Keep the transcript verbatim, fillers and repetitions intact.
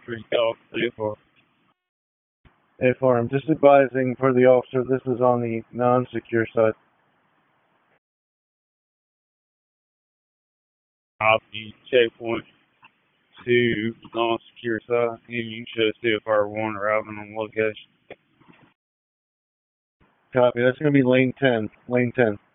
Free talk so far. A four, I'm just advising for the officer, this is on the non-secure side. Copy. Checkpoint two, non-secure side, and you should see if our one arriving on location. Copy, that's going to be lane ten. Lane ten.